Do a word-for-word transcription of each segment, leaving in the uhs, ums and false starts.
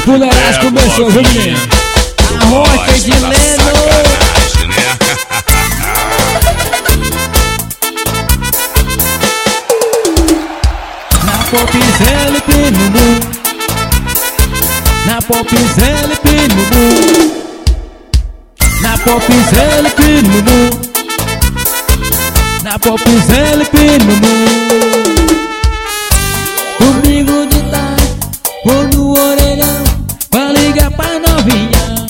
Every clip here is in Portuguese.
fuleiragem começou, viu, menino? A rocha de Leno. Na Pop L P no mundo, na Pop L P no mundo, na Pop L P no mundo, na Pop L P no mundo. Comigo de tarde, vou no orelhão pra ligar pra novinha,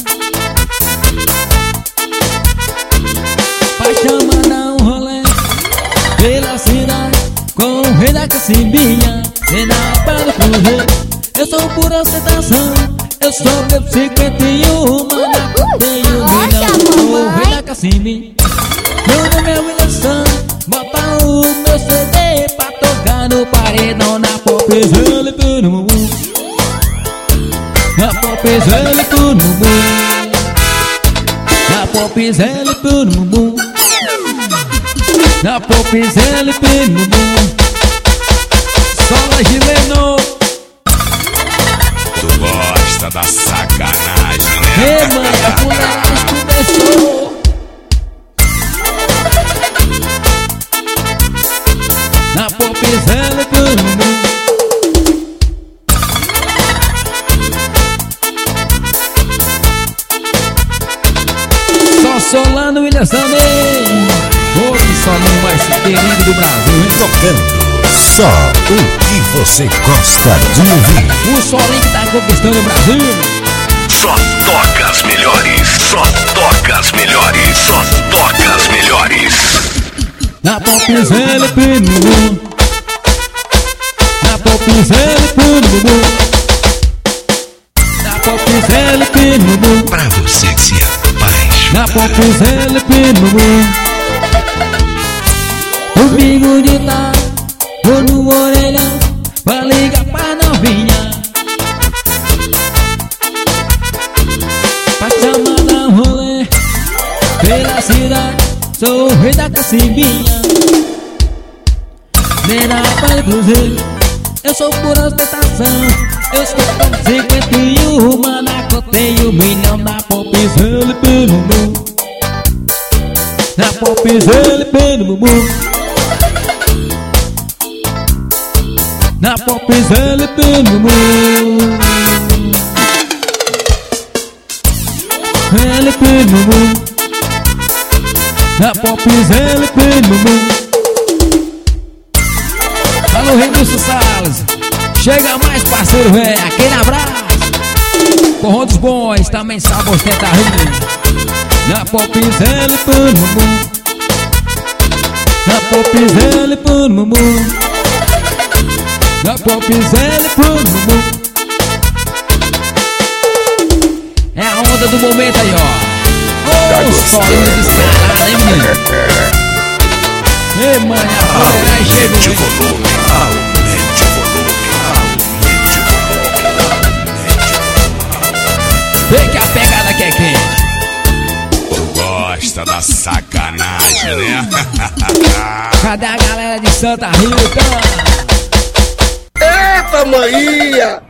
pra chamar dar um rolê pela cidade com o rei da cacimbinha. E na para cruzeiro, eu sou pura ostentação, eu sou meu cinquenta e um, na tenho um milhão, sou o rei da cacimbinha. Meu nome é William Santos, bota o meu C D pra tocar no paredão. Na Pop L P no mundo, na Pop L P no mundo, na Pop L P no mundo, na Pop L P no mundo. Sola de Leno. Tu gosta da sacanagem, né? Ei, mãe, a fuleiragem começou. Na Pop L P no mundo, só Solano e William Santos. Hoje só não vai ser querido do Brasil, hein? Tocando só o que você gosta de ouvir. O solinho que tá conquistando o Brasil. Só toca as melhores, só toca as melhores, só toca as melhores. Na Pop L P no mundo, na Pop L P no mundo, na Pop L P no mundo, Pra você que se apaixona. na Pop L P no mundo. Comigo de tarde, vou no orelhão pra ligar pra novinha, pra chamar dar um rolê pela cidade, sou o rei da cacimbinha. Nem na para cruzeiro, eu sou por ostentação, eu sou como cinquenta e um, na eu tenho um milhão. Na Pop L P no mundo, na Pop L P no mundo, na Pop L P no mundo, L P no mundo, na Pop L P no mundo. Alô, Renilson Salles, chega mais, parceiro, velho, aquele abraço. Forró dos bons, também sabe ostentar, viu? Na Pop L P no mundo, na Pop L P no mundo, na Pop L P no mundo. É a onda do momento aí, ó. Ô, solinho descarado, hein, menino? Ei, mãe, a fuleiragem chegou, Aumente o hein? volume, aumente o volume, aumente o volume. Vem que a pegada que é quente. Tu gosta da sacanagem, né? Cadê a galera de Santa Rita? Eita, maninha!